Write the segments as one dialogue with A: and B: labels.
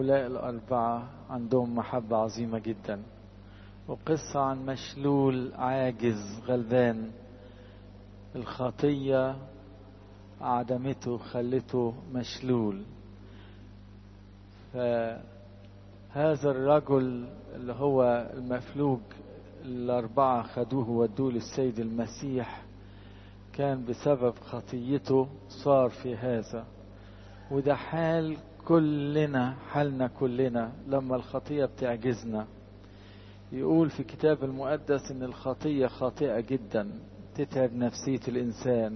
A: هؤلاء الأربعة عندهم محبة عظيمة جدا، وقصة عن مشلول عاجز غلبان، الخطية عدمته خلته مشلول. فهذا الرجل اللي هو المفلوج الأربعة خدوه ودوه للسيد المسيح، كان بسبب خطيته صار في هذا. وده حال كلنا، حالنا كلنا لما الخطية بتعجزنا. يقول في كتاب المقدس ان الخطية خاطئة جدا، تتعب نفسية الانسان،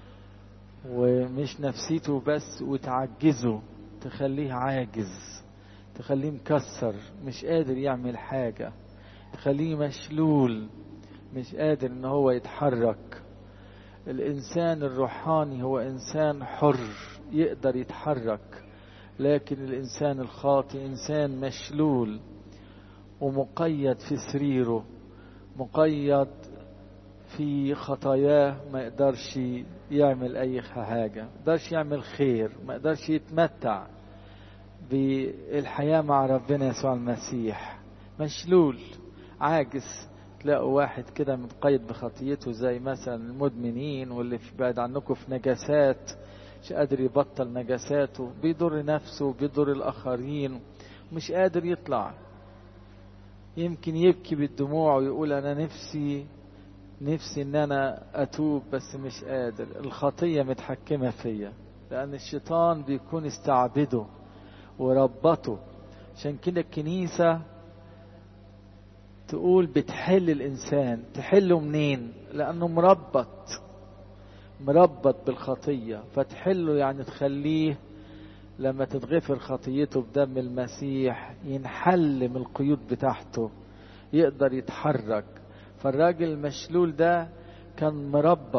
A: ومش نفسيته بس، وتعجزه، تخليه عاجز، تخليه مكسر، مش قادر يعمل حاجة، تخليه مشلول، مش قادر ان هو يتحرك. الانسان الروحاني هو انسان حر يقدر يتحرك، لكن الانسان الخاطئ انسان مشلول ومقيد في سريره، مقيد في خطاياه، ما يقدرش يعمل اي حاجة، ما يقدرش يعمل خير، ما يقدرش يتمتع بالحياة مع ربنا يسوع المسيح. مشلول عاجز. تلاقوا واحد كده متقيد بخطيته، زي مثلا المدمنين واللي في بعد عنكم في نجاسات، مش قادر يبطل نجاساته، بيضر نفسه بيضر الآخرين، مش قادر يطلع. يمكن يبكي بالدموع ويقول أنا نفسي ان انا اتوب بس مش قادر، الخطية متحكمة فيا، لان الشيطان بيكون استعبده وربطه. عشان كده الكنيسة تقول بتحل الانسان. تحله منين؟ لانه مربط بالخطية، فتحله يعني تخليه لما تتغفر خطيته بدم المسيح ينحل من القيود بتاعته، يقدر يتحرك. فالراجل المشلول ده كان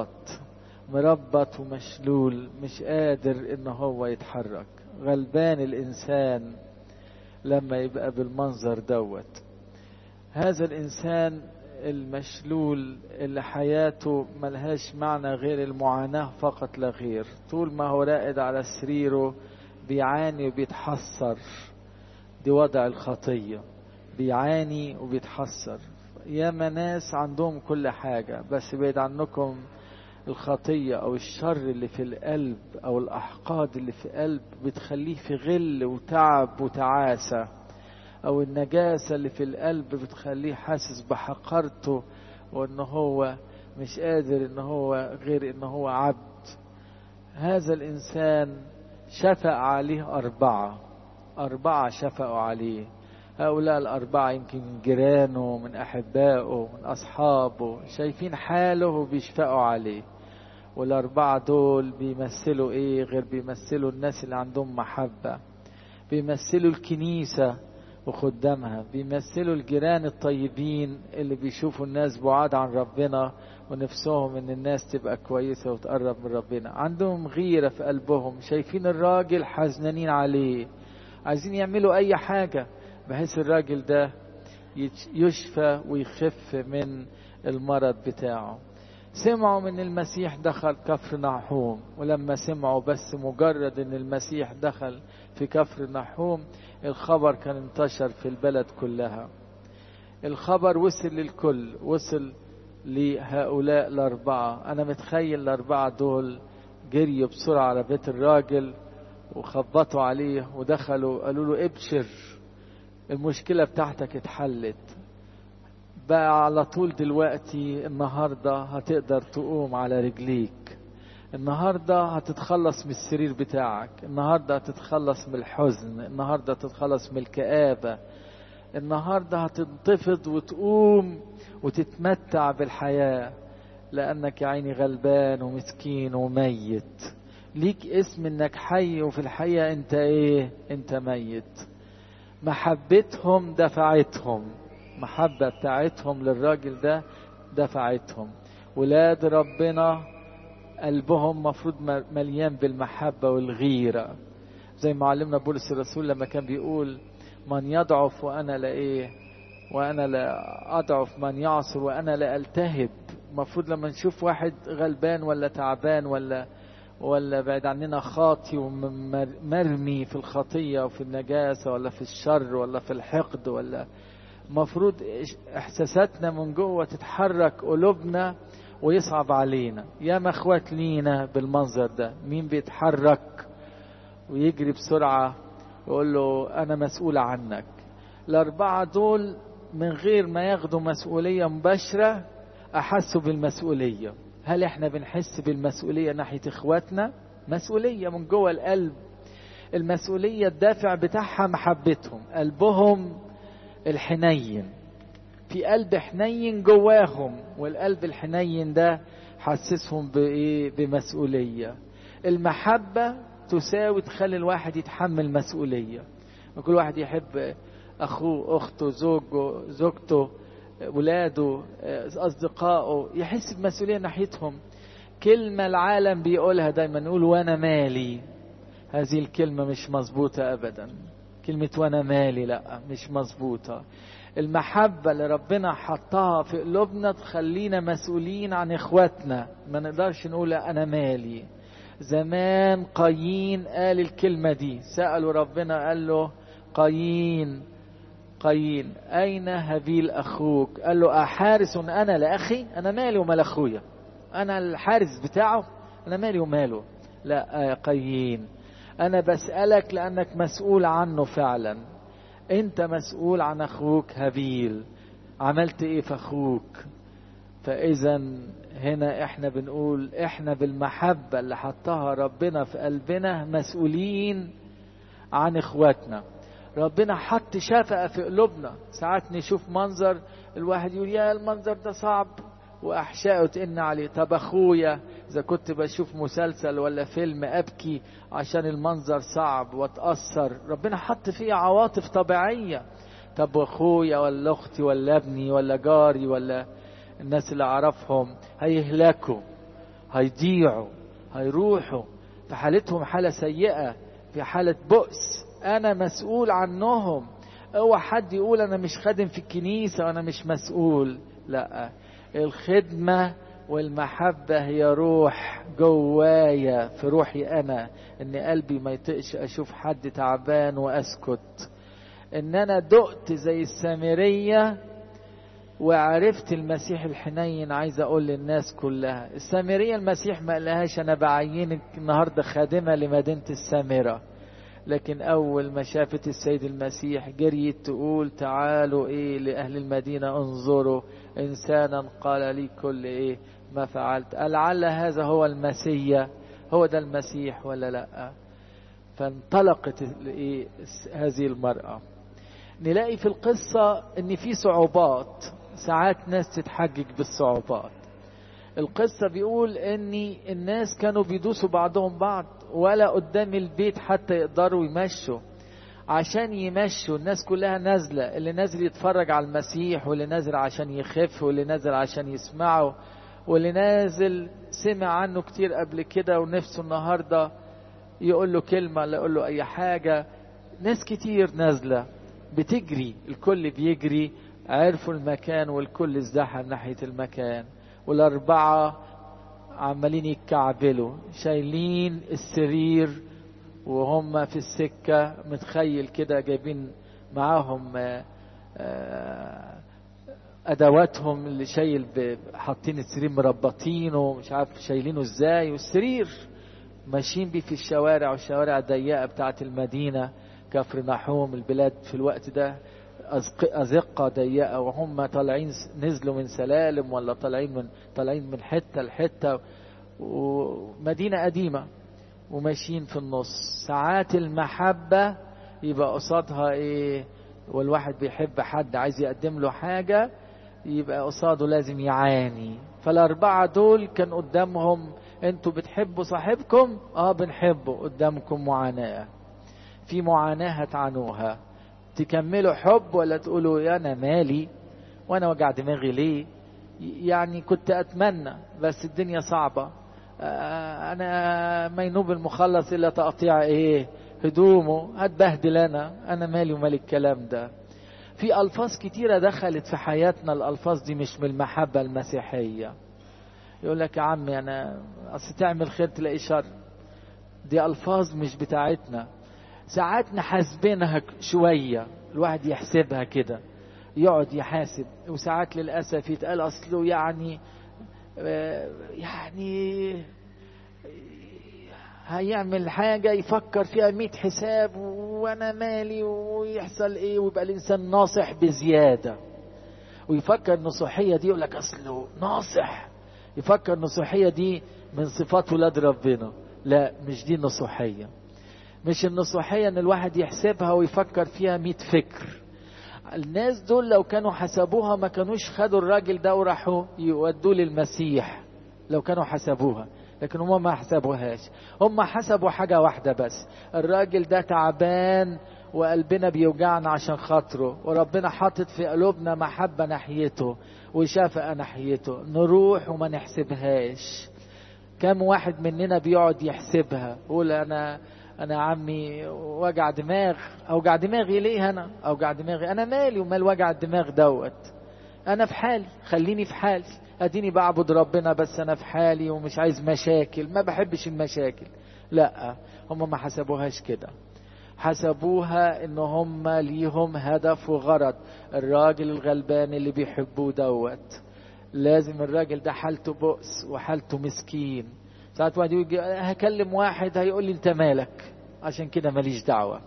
A: مربط ومشلول، مش قادر ان هو يتحرك. غلبان الانسان لما يبقى بالمنظر دوت. هذا الانسان المشلول اللي حياته ملهاش معنى غير المعاناة فقط لا غير، طول ما هو راقد على سريره بيعاني وبيتحسر. دي وضع الخطية، بيعاني وبيتحسر. ياما ناس عندهم كل حاجة، بس بعيد عنكم الخطية أو الشر اللي في القلب أو الأحقاد اللي في القلب بتخليه في غل وتعب وتعاسة، أو النجاسة اللي في القلب بتخليه حاسس بحقارته، وإنه هو مش قادر إنه هو غير إنه هو عبد. هذا الإنسان شفق عليه أربعة شفقوا عليه. هؤلاء الأربعة يمكن من جيرانه، من أحبائه، من أصحابه، شايفين حاله وبيشفقوا عليه. والأربعة دول بيمثلوا إيه غير بيمثلوا الناس اللي عندهم محبة، بيمثلوا الكنيسة وخدامها، بيمثلوا الجيران الطيبين اللي بيشوفوا الناس بعاد عن ربنا ونفسهم ان الناس تبقى كويسة وتقرب من ربنا. عندهم غيرة في قلبهم، شايفين الراجل حزنانين عليه، عايزين يعملوا اي حاجة بحيث الراجل ده يشفى ويخف من المرض بتاعه. سمعوا من المسيح دخل كفر نحوم، ولما سمعوا بس مجرد ان المسيح دخل في كفر نحوم، الخبر كان انتشر في البلد كلها. الخبر وصل للكل، وصل لهؤلاء الأربعة. أنا متخيل الأربعة دول جريوا بسرعة على بيت الراجل وخبطوا عليه ودخلوا قالوا له ابشر، المشكلة بتاعتك اتحلت بقى على طول. دلوقتي النهاردة هتقدر تقوم على رجليك، النهاردة هتتخلص من السرير بتاعك، النهاردة هتتخلص من الحزن، النهاردة هتتخلص من الكآبة، النهاردة هتنتفض وتقوم وتتمتع بالحياة، لأنك يا عيني غلبان ومسكين وميت. ليك اسم انك حي، وفي الحقيقة انت ايه؟ انت ميت. محبتهم دفعتهم، محبة بتاعتهم للراجل ده دفعتهم. ولاد ربنا قلبهم مفروض مليان بالمحبة والغيرة، زي ما علمنا بولس الرسول لما كان بيقول من يضعف وأنا لا إيه، وأنا لا أضعف، من يعصر وأنا لا ألتهب. مفروض لما نشوف واحد غلبان ولا تعبان ولا بعد عننا خاطي ومرمي في الخطية وفي النجاسة ولا في الشر ولا في الحقد، ولا مفروض احساساتنا من جوه تتحرك، قلوبنا ويصعب علينا. يا مخوات لينا بالمنظر ده، مين بيتحرك ويجري بسرعة ويقول له أنا مسؤول عنك. الأربعة دول من غير ما ياخدوا مسؤولية مباشرة أحسوا بالمسؤولية. هل احنا بنحس بالمسؤولية ناحية اخواتنا؟ مسؤولية من جوه القلب. المسؤولية الدافع بتاعها محبتهم، قلبهم الحنين، في قلب حنين جواهم، والقلب الحنين ده حسسهم بإيه؟ بمسؤولية. المحبة تساوي تخلي الواحد يتحمل مسؤولية. كل واحد يحب أخوه، أخته، زوجته، ولاده، أصدقائه، يحس بمسؤولية ناحيتهم. كلمة العالم بيقولها دايما، نقول وأنا مالي. هذه الكلمة مش مظبوطة أبدا. كلمة وأنا مالي لا، مش مظبوطة. المحبة اللي ربنا حطها في قلوبنا تخلينا مسؤولين عن إخواتنا. ما نقدرش نقول أنا مالي. زمان قايين قال الكلمة دي، سألوا ربنا قال له قايين أين هابيل أخوك؟ قال له أحارس أنا لأخي؟ أنا مالي ومال أخويا، أنا الحارس بتاعه، أنا مالي وماله. لا يا قايين، أنا بسألك لأنك مسؤول عنه فعلا. أنت مسؤول عن أخوك هابيل، عملت إيه في أخوك؟ فإذا هنا إحنا بنقول إحنا بالمحبة اللي حطها ربنا في قلبنا مسؤولين عن إخواتنا. ربنا حط شفقة في قلوبنا. ساعات نشوف منظر الواحد يقول يا المنظر ده صعب وأحشائه تئن عليه. طب أخويا إذا كنت بشوف مسلسل ولا فيلم أبكي عشان المنظر صعب وأتأثر، ربنا حط فيه عواطف طبيعية. طب أخويا ولا أختي ولا ابني ولا جاري ولا الناس اللي أعرفهم هيهلكوا، هيضيعوا، هيروحوا في حالتهم حالة سيئة، في حالة بؤس، أنا مسؤول عنهم. اوعى حد يقول أنا مش خادم في الكنيسة وأنا مش مسؤول. لا، الخدمة والمحبة هي روح جوايا، في روحي أنا، إن قلبي ما يطقش أشوف حد تعبان وأسكت. إن أنا دقت زي السامرية وعرفت المسيح الحنين. عايز أقول للناس كلها، السامرية المسيح ما قالهاش أنا بعينك النهاردة خادمة لمدينة السامرة، لكن أول ما شافت السيد المسيح جريت تقول تعالوا إيه لأهل المدينة انظروا إنسانا قال لي كل إيه ما فعلت. لعل هذا هو المسيح، هو ده المسيح ولا لا؟ فانطلقت إيه هذه المرأة. نلاقي في القصة إن في صعوبات، ساعات ناس تتحجج بالصعوبات. القصة بيقول إن الناس كانوا بيدوسوا بعضهم بعض، ولا قدام البيت حتى يقدروا يمشوا. عشان يمشوا الناس كلها نازلة، اللي نازل يتفرج على المسيح، واللي نازل عشان يخف، واللي نازل عشان يسمعه، واللي نازل سمع عنه كتير قبل كده ونفسه النهاردة يقول له كلمة ولا يقول له أي حاجة. ناس كتير نازلة بتجري، الكل بيجري، عرفوا المكان والكل ازدحم ناحية المكان. والأربعة عمالين يتكعبلوا شايلين السرير وهم في السكة. متخيل كده جايبين معاهم أدواتهم اللي شايل، حاطين السرير مربطينه مش عارف شايلينه ازاي، والسرير ماشيين بيه في الشوارع، والشوارع ضيقة بتاعة المدينة كفر نحوم. البلاد في الوقت ده أزقة ضيقة، وهم طالعين نزلوا من سلالم ولا طالعين من حتة لحتة، ومدينة قديمة وماشيين في النص. ساعات المحبة يبقى قصادها ايه، والواحد بيحب حد عايز يقدم له حاجة يبقى قصاده لازم يعاني. فالأربعة دول كان قدامهم انتوا بتحبوا صاحبكم؟ بنحبه. قدامكم معاناة، في معاناة هتعانوها. تكملوا حب ولا تقولوا يا انا مالي وانا وجع دماغي ليه، يعني كنت اتمنى بس الدنيا صعبة، انا مينوب المخلص الا تقطيع ايه هدومه، هتبهدل انا مالي ومال الكلام ده. في الفاظ كتيرة دخلت في حياتنا، الالفاظ دي مش من المحبة المسيحية. يقول لك يا عمي انا اصل تعمل خير تلاقي شر، دي ألفاظ مش بتاعتنا. ساعات نحاسبينها شوية، الواحد يحسبها كده، يقعد يحاسب، وساعات للأسف يتقال أصله يعني هيعمل حاجة يفكر فيها 100 حساب وأنا مالي ويحصل إيه، ويبقى الإنسان ناصح بزيادة، ويفكر النصوحية دي يقول لك أصله ناصح، يفكر النصوحية دي من صفات ولاد ربنا. لا، مش دي النصوحية. مش النصوحية ان الواحد يحسبها ويفكر فيها 100 فكر. الناس دول لو كانوا حسبوها ما كانوش خدوا الراجل ده وراحوا يودوه للمسيح، لو كانوا حسبوها. لكن هم ما حسبوهاش، هم حسبوا حاجة واحدة بس، الراجل ده تعبان وقلبنا بيوجعنا عشان خاطره، وربنا حاطط في قلوبنا محبة ناحيته وشفقة ناحيته، نروح وما نحسبهاش. كم واحد مننا بيقعد يحسبها، يقول انا عمي وجع دماغ، اوجع دماغي ليه؟ انا اوجع دماغي، انا مالي ومال وجع الدماغ دوت، انا في حالي، خليني في حالي، اديني بعبد ربنا بس انا في حالي ومش عايز مشاكل، ما بحبش المشاكل. لا، هم ما حسبوهاش كده، حسبوها ان هم ليهم هدف وغرض. الراجل الغلبان اللي بيحبوه دوت، لازم الراجل ده حالته بؤس وحالته مسكين. ساعات واحد يجي هكلم واحد هيقول لي انت مالك، عشان كده ماليش دعوة.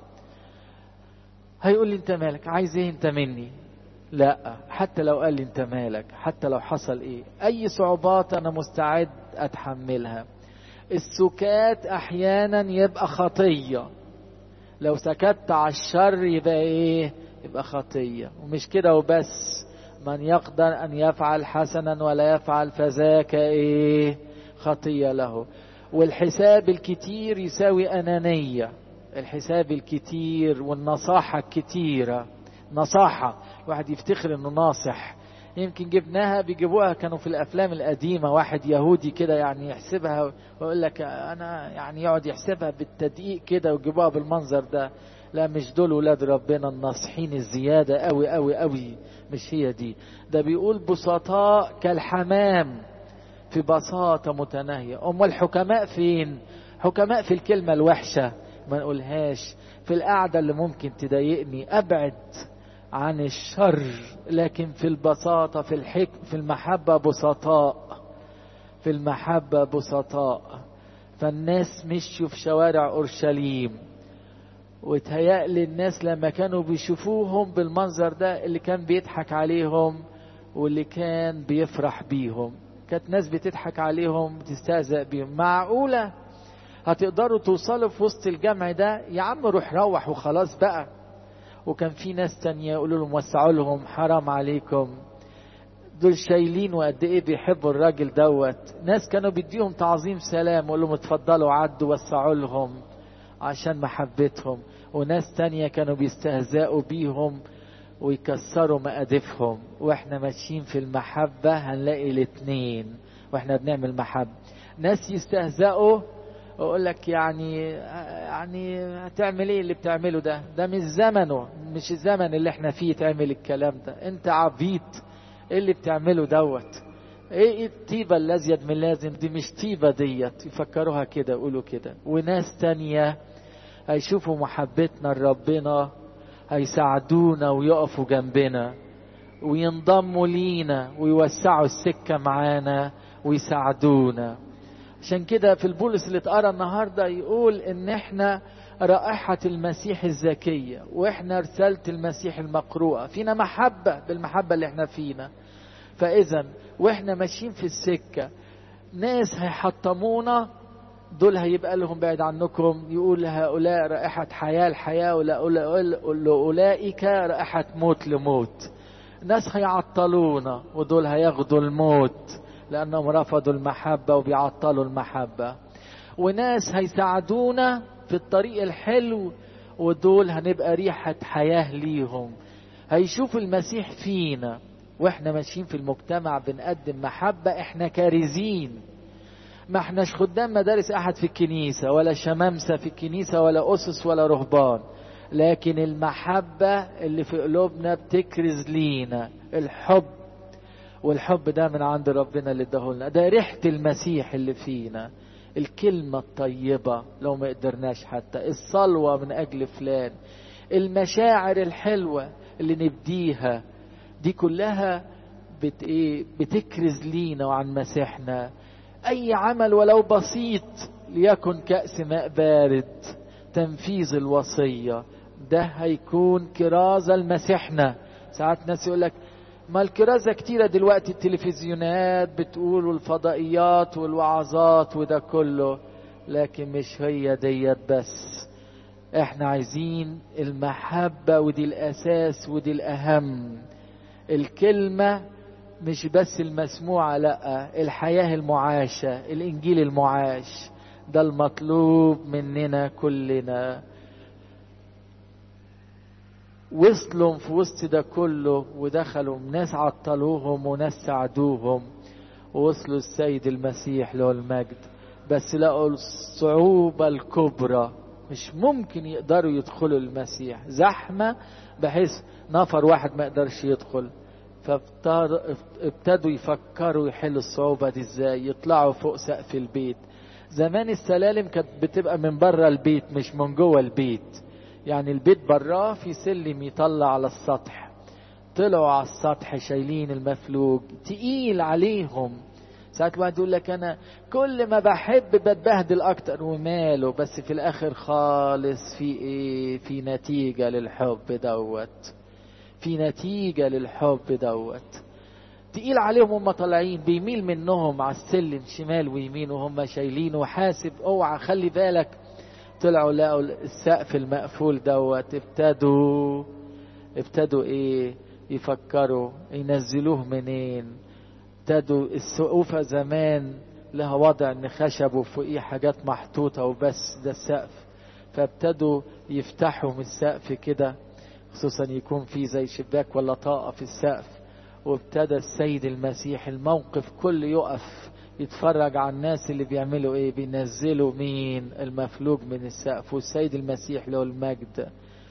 A: هيقول لي انت مالك، عايز ايه انت مني؟ لا، حتى لو قال لي انت مالك، حتى لو حصل ايه، اي صعوبات انا مستعد اتحملها. السكات احيانا يبقى خطية، لو سكت على الشر يبقى ايه؟ يبقى خطية. ومش كده وبس، من يقدر ان يفعل حسنا ولا يفعل فذاك ايه؟ خطية له. والحساب الكتير يساوي انانية، الحساب الكتير والنصاحة الكتيرة. نصاحة، الواحد يفتخر انه ناصح. يمكن جبناها، بيجيبوها كانوا في الافلام القديمة، واحد يهودي كده يعني يحسبها ويقول لك انا يعني يقعد يحسبها بالتدقيق كده ويجيبوها بالمنظر ده. لا، مش دول ولاد ربنا الناصحين الزيادة قوي قوي قوي، مش هي دي. ده بيقول بسطاء كالحمام، في بساطة متناهية. الحكماء فين؟ حكماء في الكلمة الوحشة ما نقولهاش، في القعدة اللي ممكن تضايقني أبعد عن الشر، لكن في البساطة، في الحكم، في المحبة بسطاء، في المحبة بسطاء. فالناس مشوا في شوارع أورشليم، وتهيألي الناس لما كانوا بيشوفوهم بالمنظر ده، اللي كان بيضحك عليهم واللي كان بيفرح بيهم. كانت ناس بتضحك عليهم بتستهزأ بيهم. معقولة هتقدروا توصلوا في وسط الجمع ده؟ يا عم روح وخلاص بقى. وكان في ناس تانية يقولوا لهم وسعوا لهم، حرام عليكم، دول شايلين وقد ايه بيحبوا الراجل دوت. ناس كانوا بيديهم تعظيم سلام ويقولوا لهم اتفضلوا عدوا، وسعوا لهم عشان محبتهم. وناس تانية كانوا بيستهزئوا بيهم ويكسروا مقادفهم. واحنا ماشيين في المحبة هنلاقي الاتنين، واحنا بنعمل محبة. ناس يستهزئوا ويقول لك يعني هتعمل ايه اللي بتعمله ده؟ ده مش زمنه، مش الزمن اللي احنا فيه تعمل الكلام ده، انت عبيط، ايه اللي بتعمله دوت؟ ايه الطيبة اللي ازيد من لازم؟ دي مش طيبة ديت. يفكروها كده، يقولوا كده. وناس تانية هيشوفوا محبتنا لربنا، هيساعدونا ويقفوا جنبنا وينضموا لينا ويوسعوا السكة معانا ويساعدونا. عشان كده في البولس اللي اتقرا النهارده يقول ان احنا رائحة المسيح الزكية، واحنا رسالة المسيح المقروءة، فينا محبة بالمحبة اللي احنا فينا. فاذا واحنا ماشيين في السكة ناس هيحطمونا، دول هيبقى لهم بعد عنكم. يقول هؤلاء رائحة حياة الحياة، ولأولئك رائحة موت لموت. ناس هيعطلونا، ودول هياخدوا الموت لأنهم رفضوا المحبة وبيعطلوا المحبة. وناس هيساعدونا في الطريق الحلو، ودول هنبقى ريحة حياة ليهم. هيشوفوا المسيح فينا واحنا ماشيين في المجتمع بنقدم محبة. احنا كارزين، ما احناش خدام مدارس احد في الكنيسة، ولا شمامسة في الكنيسة، ولا أسس ولا رهبان، لكن المحبة اللي في قلوبنا بتكرز لينا الحب. والحب ده من عند ربنا اللي اداهولنا، ده ريحة المسيح اللي فينا. الكلمة الطيبة لو ما قدرناش، حتى الصلوة من أجل فلان، المشاعر الحلوة اللي نبديها، دي كلها بتكرز لينا وعن مسيحنا. أي عمل ولو بسيط، ليكن كأس ماء بارد، تنفيذ الوصية، ده هيكون كرازة لمسيحنا. ساعات ناس يقولك ما الكرازة كتيرة دلوقتي، التلفزيونات بتقول والفضائيات والوعظات وده كله، لكن مش هي ديت بس. احنا عايزين المحبة، ودي الأساس ودي الأهم. الكلمة مش بس المسموعة، لا، الحياة المعاشة، الإنجيل المعاش، ده المطلوب مننا كلنا. وصلوا في وسط ده كله ودخلوا ناس عطلوهم وناس ساعدوهم، ووصلوا السيد المسيح له المجد، بس لقوا الصعوبة الكبرى، مش ممكن يقدروا يدخلوا المسيح، زحمة بحيث نفر واحد ما يقدرش يدخل. فابتدوا يفكروا يحلوا الصعوبة دي ازاي، يطلعوا فوق سقف البيت. زمان السلالم كانت بتبقى من بره البيت مش من جوه البيت، يعني البيت براه في سلم يطلع على السطح. طلعوا على السطح شايلين المفلوج تقيل عليهم. ساعات الواحد يقول لك انا كل ما بحب بتبهدل اكتر، وماله، بس في الاخر خالص في ايه؟ في نتيجة للحب دوت، في نتيجة للحب دوت. تقيل عليهم هم طالعين، بيميل منهم على السلم شمال ويمين وهم شايلين، وحاسب اوعى خلي بالك. طلعوا لقوا السقف المقفول دوت، ابتدوا يفكروا ينزلوه منين. ابتدوا السقوفة زمان لها وضع ان خشب وفوقيه حاجات محطوطة وبس، ده السقف. فابتدوا يفتحوا من السقف كده، خصوصا يكون في زي شباك ولا طاقة في السقف. وابتدى السيد المسيح الموقف كله يقف يتفرج على الناس اللي بيعملوا بينزلوا مين؟ المفلوج من السقف. والسيد المسيح له المجد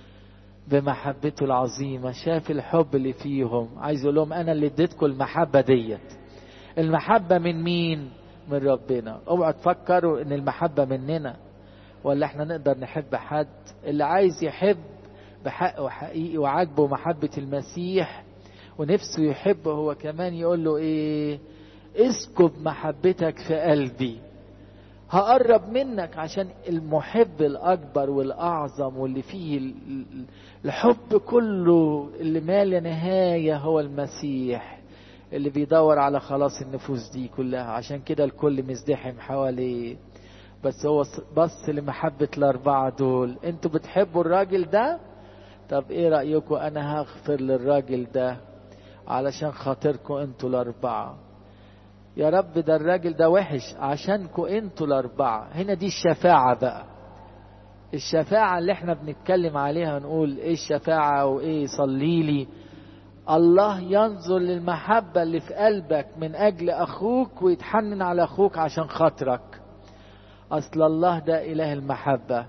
A: بمحبته العظيمة شاف الحب اللي فيهم، عايز يقول لهم انا اللي اديتكم المحبة ديت. المحبة من مين؟ من ربنا. اوعوا تفكروا ان المحبة مننا ولا احنا نقدر نحب حد. اللي عايز يحب بحق وحقيقي وعاجبه محبة المسيح ونفسه يحب هو كمان، يقول له اسكب محبتك في قلبي، هقرب منك. عشان المحب الأكبر والأعظم واللي فيه الحب كله اللي ما لا نهاية هو المسيح، اللي بيدور على خلاص النفوس دي كلها. عشان كده الكل مزدحم حواليه، بس هو بص لمحبة الأربعة دول. انتوا بتحبوا الراجل ده؟ طب ايه رأيكم انا هغفر للراجل ده علشان خاطركم انتوا الأربعة. يا رب ده الراجل ده وحش عشانكم انتوا الأربعة. هنا دي الشفاعة بقى، الشفاعة اللي احنا بنتكلم عليها. نقول ايه الشفاعة وايه؟ صلي لي. الله ينظر للمحبة اللي في قلبك من أجل أخوك ويتحنن على أخوك عشان خاطرك. أصل الله ده إله المحبة،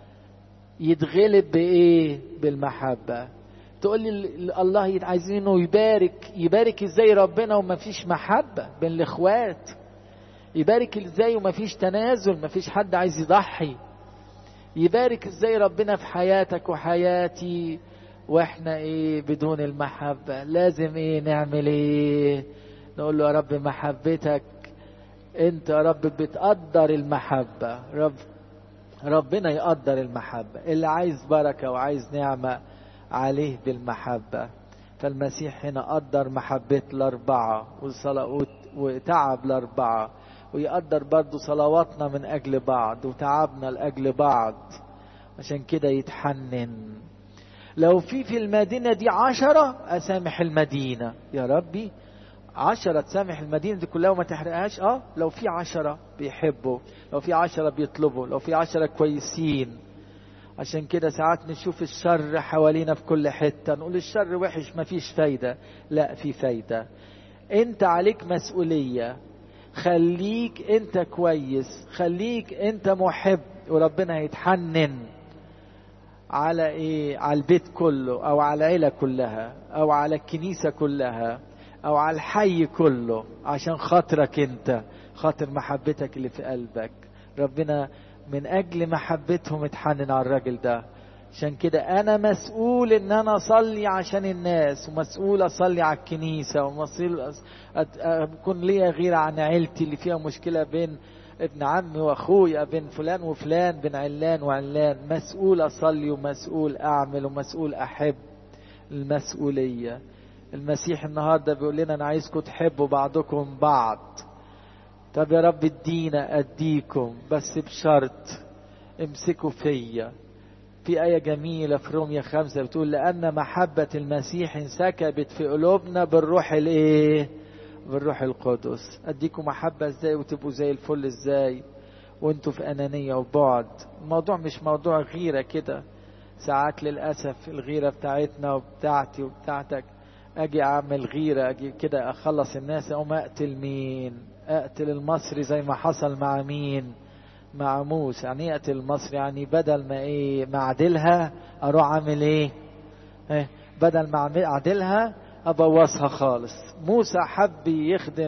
A: يتغلب بالمحبة. تقول لي الله عايزينه يبارك ازاي ربنا وما فيش محبة بين الاخوات؟ يبارك ازاي وما فيش تنازل، ما فيش حد عايز يضحي؟ يبارك ازاي ربنا في حياتك وحياتي واحنا بدون المحبة؟ لازم نعمل نقول له يا رب محبتك انت يا رب بتقدر المحبة. ربنا يقدر المحبة، اللي عايز بركة وعايز نعمة عليه بالمحبة. فالمسيح هنا قدر محبة الأربعة وتعب الأربعة، ويقدر برضو صلواتنا من أجل بعض وتعبنا لأجل بعض. عشان كده يتحنن. لو في المدينة دي 10 أسامح المدينة يا ربي، 10 تسامح المدينة دي كلها وما تحرقهاش. لو في 10 بيحبوا، لو في 10 بيطلبوا، لو في 10 كويسين. عشان كده ساعات نشوف الشر حوالينا في كل حتة، نقول الشر وحش ما فيش فايدة. لا، في فايدة. انت عليك مسؤولية، خليك انت كويس، خليك انت محب، وربنا هيتحنن على على البيت كله، او على العيلة كلها، او على الكنيسة كلها، او على الحي كله، عشان خاطرك انت، خاطر محبتك اللي في قلبك. ربنا من أجل محبتهم اتحنن على الراجل ده. عشان كده أنا مسؤول إن أنا أصلي عشان الناس، ومسؤول أصلي على الكنيسة، ومسؤول أكون ليا غيرة عن عيلتي اللي فيها مشكلة بين ابن عمي وأخويا، بين فلان وفلان، بين علان وعلان. مسؤول أصلي ومسؤول أعمل ومسؤول أحب. المسؤولية. المسيح النهاردة بيقول لنا أنا عايزكم تحبوا بعضكم بعض. طب يا رب ادينا أديكم، بس بشرط امسكوا فيا. في آية جميلة في رومية 5 بتقول لأن محبة المسيح انسكبت في قلوبنا بالروح الايه؟ بالروح القدس. اديكم محبة ازاي وتبقوا زي الفل ازاي وانتوا في أنانية وبعد؟ الموضوع مش موضوع غيرة كده. ساعات للأسف الغيرة بتاعتنا وبتاعتي وبتاعتك، اجي اعمل غيرة، اجي كده اخلص الناس، اقوم اقتل مين؟ اقتل المصري زي ما حصل مع مين؟ مع موسى. يعني اقتل المصري، يعني بدل ما ما اعدلها اروح اعمل ايه؟ بدل ما اعدلها ابوظها خالص. موسى حب يخدم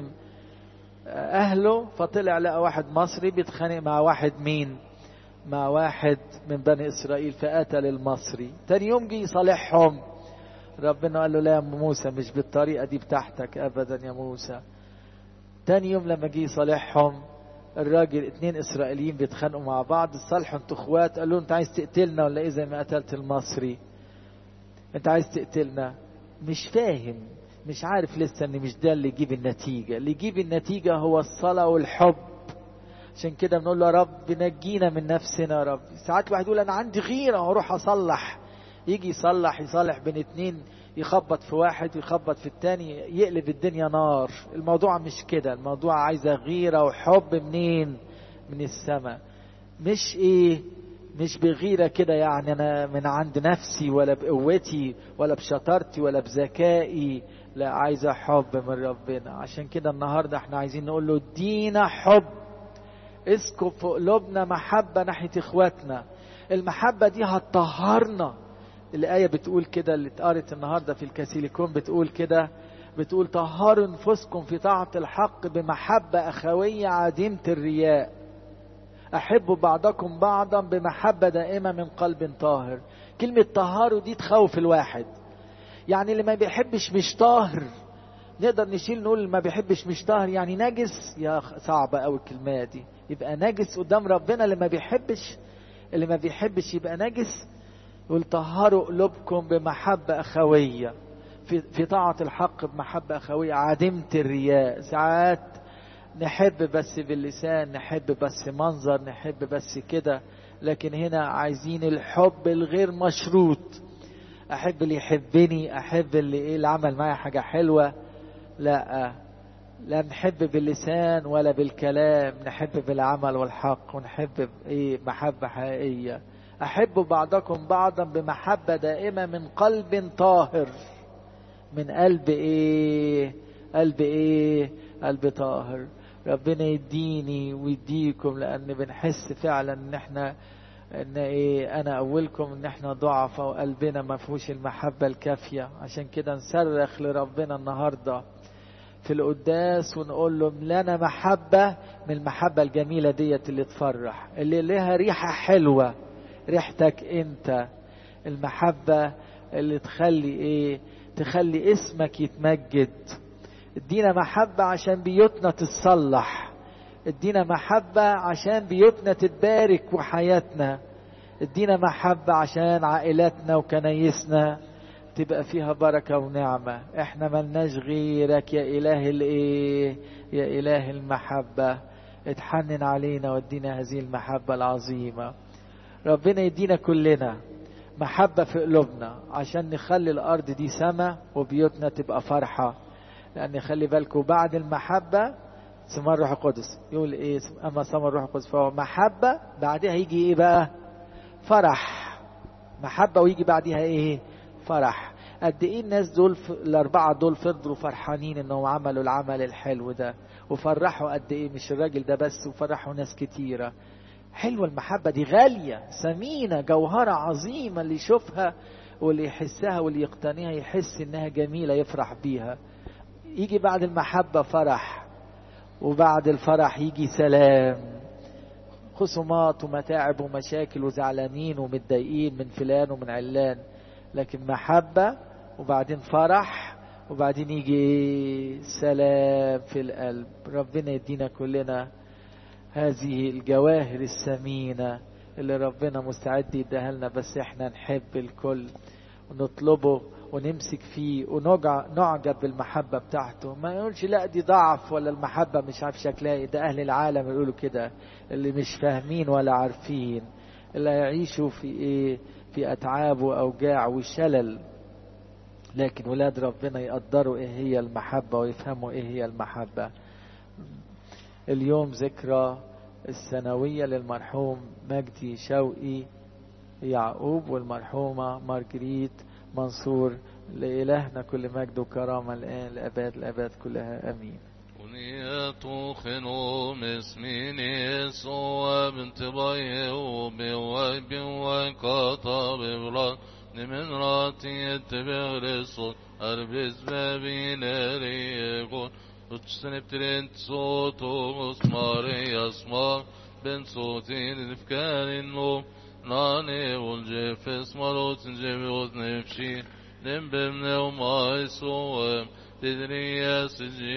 A: اهله، فطلع لقى واحد مصري بيتخانق مع واحد مين؟ مع واحد من بني اسرائيل، فقتل المصري. تاني يوم جه يصالحهم، ربنا قال له لا يا موسى، مش بالطريقة دي بتاعتك ابدا يا موسى. تاني يوم لما جه يصالحهم، الراجل 2 اسرائيليين بيتخانقوا مع بعض، صالحوا انتوا اخوات، قال له انت عايز تقتلنا ولا ايه؟ زي ما قتلت المصري انت عايز تقتلنا؟ مش فاهم، مش عارف لسه ان مش ده اللي يجيب النتيجة. اللي يجيب النتيجة هو الصلاة والحب. عشان كده بنقول له يا رب نجينا من نفسنا يا رب. ساعات الواحد يقول انا عندي غيرة واروح اصلح، يجي يصالح بين 2، يخبط في واحد يخبط في التاني، يقلب الدنيا نار. الموضوع مش كده، الموضوع عايزة غيرة وحب. منين؟ من السماء. مش بغيرة كده يعني انا من عند نفسي ولا بقوتي ولا بشطارتي ولا بذكائي، لا، عايزة حب من ربنا. عشان كده النهاردة احنا عايزين نقول له ادينا حب، اسكب في قلوبنا محبة ناحية اخواتنا. المحبة دي هتطهرنا. الآية بتقول كده اللي اتقرت النهاردة في الكاسيليكون، بتقول كده، بتقول طهروا نفوسكم في طاعة الحق بمحبة أخوية عديمة الرياء، أحبوا بعضكم بعضا بمحبة دائمة من قلب طاهر. كلمة طهروا دي تخوف الواحد. يعني اللي ما بيحبش مش طاهر. نقدر نشيل نقول اللي ما بيحبش مش طاهر يعني نجس؟ يا صعبة أوي الكلمة دي. يبقى نجس قدام ربنا اللي ما بيحبش يبقى نجس. يقول طهروا قلوبكم بمحبة أخوية في طاعة الحق بمحبة أخوية عديمة الرياء. ساعات نحب بس باللسان، نحب بس منظر، نحب بس كده، لكن هنا عايزين الحب الغير مشروط. أحب اللي يحبني، أحب اللي عمل معايا حاجة حلوة. لا نحب باللسان ولا بالكلام، نحب بالعمل والحق، ونحب محبة حقيقية. أحبوا بعضكم بعضا بمحبة دائمة من قلب طاهر. من قلب طاهر. ربنا يديني ويديكم، لأن بنحس فعلا ان احنا انا اولكم ان احنا ضعفة وقلبنا ما فيهوش المحبة الكافية. عشان كده نصرخ لربنا النهاردة في القداس ونقول له لنا محبة من المحبة الجميلة ديت اللي تفرح، اللي لها ريحة حلوة، ريحتك انت. المحبة اللي تخلي اسمك يتمجد. ادينا محبة عشان بيوتنا تتصلح. ادينا محبة عشان بيوتنا تتبارك وحياتنا. ادينا محبة عشان عائلاتنا وكنايسنا تبقى فيها بركة ونعمة. احنا ملناش غيرك يا اله يا اله المحبة. اتحنن علينا وادينا هذه المحبة العظيمة. ربنا يدينا كلنا محبة في قلوبنا عشان نخلي الارض دي سما وبيوتنا تبقى فرحة. لان خلي بالكم بعد المحبة ثمر الروح القدس. يقول اما ثمر الروح القدس فهو محبة، بعدها يجي بقى؟ فرح. محبة ويجي بعدها فرح. قد ايه الناس دول الاربعة دول فضلوا فرحانين انهم عملوا العمل الحلو ده، وفرحوا قد ايه، مش الراجل ده بس، وفرحوا ناس كتيرة. حلوة المحبة دي، غالية ثمينة، جوهرة عظيمة. اللي يشوفها واللي يحسها واللي يقتنيها يحس انها جميلة يفرح بيها. يجي بعد المحبة فرح، وبعد الفرح يجي سلام. خصومات ومتاعب ومشاكل وزعلانين ومتضايقين من فلان ومن علان، لكن محبة وبعدين فرح وبعدين يجي سلام في القلب. ربنا يدينا كلنا هذه الجواهر الثمينة اللي ربنا مستعد يديها لنا، بس احنا نحب الكل ونطلبه ونمسك فيه ونعجب بالمحبة بتاعته. ما يقولش لا دي ضعف ولا المحبة مش عارف شكلها ايه. ده اهل العالم يقولوا كده، اللي مش فاهمين ولا عارفين، اللي يعيشوا في ايه، في اتعاب واوجاع وشلل. لكن ولاد ربنا يقدروا ايه هي المحبة ويفهموا ايه هي المحبة. اليوم ذكرى السنوية للمرحوم مجدي شوقي يعقوب والمرحومة مارجريت منصور. لإلهنا كل مجد وكرامة الآن لأباد الأباد كلها آمين.
B: ونيتو خنوم اسمين يسوع بنت بايه وبيوي وكاطا ببراد من راتي التبغرسون أربز بابين ريقون وتسنبترين صوتو اسماري اسمار بن صوتي الافكار النوم ناني والجيف اسمروت نجيب نفشي نبم نوم آيسوهم تدري يا سجي